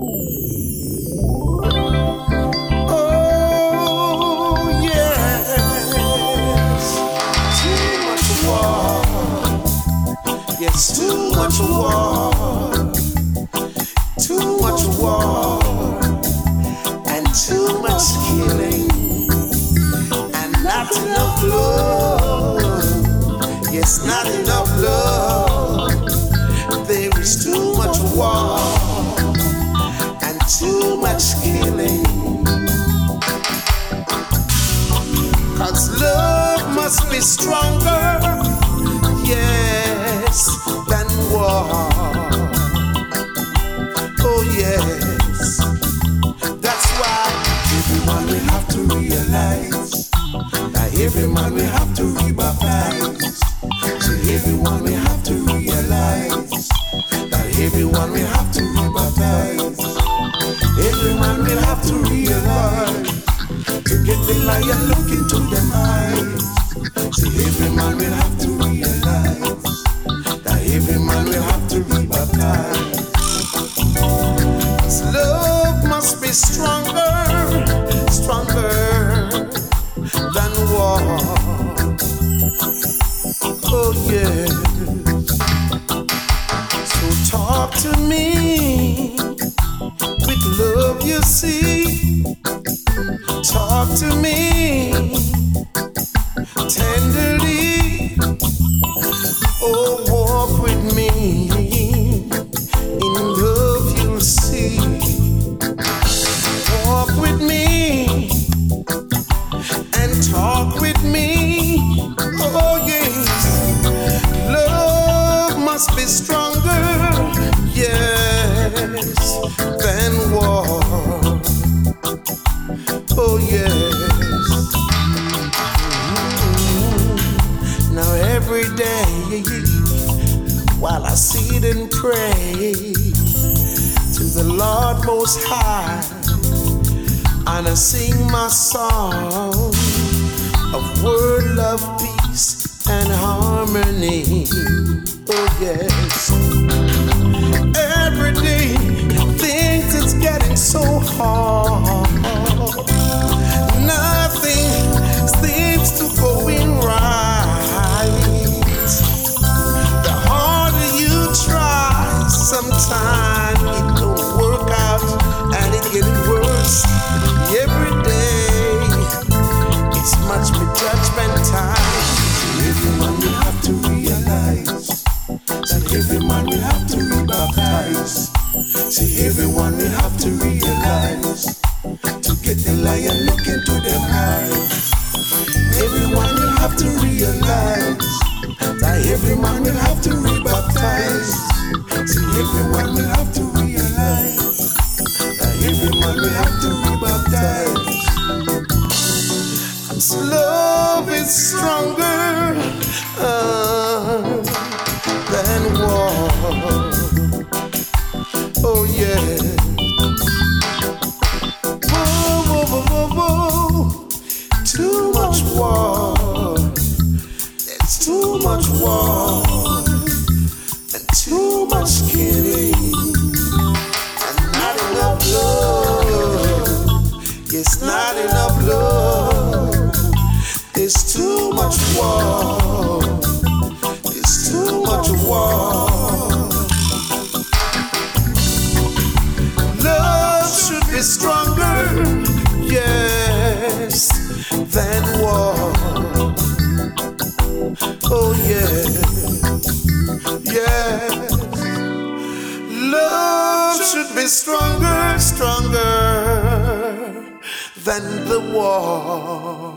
Yes, too much war, too much war, and too much killing, and not enough love. Yes, not enough love. There is too much war and too much killing. 'Cause love must be stronger, yes, than war. Oh yes, that's why everyone will have to realize that every man will have to rebaptize. So everyone will have to realize that everyone will have to rebaptize. Everyone will have to realize to get the lion look into them eyes. So every man will have to realize that every man will have to be baptized. 'Cause love must be stronger, stronger than war. Oh yeah. So talk to me with love, you see. Talk to me tenderly. Oh, walk with me in love, you'll see. Walk with me and talk with me. Oh yes, love must be stronger, yes, than war. Oh yes. Now every day, while I sit and pray to the Lord Most High, and I sing my song of word, love, peace, and harmony. Oh yes. Every day, things is getting so hard. Nothing seems to go in right. The harder you try, sometimes it don't work out, and it getting worse every day. It's much more judgment time. Everyone will have to realize that every man will have to be baptized. See, everyone will have to realize to get the lion look into them eyes. Everyone will have to realize that every man will have to rebaptize. See, everyone will have to realize that every man will have to rebaptize. 'Cause love is stronger than war. Oh yeah. Whoa, whoa, whoa, whoa, whoa. Too much war. There's too much war and too much killing and not enough love. Yes, not enough love. There's too much war. There's too much war. Should be stronger, yes, than war. Oh yeah, yeah. Love should be stronger, stronger than the war.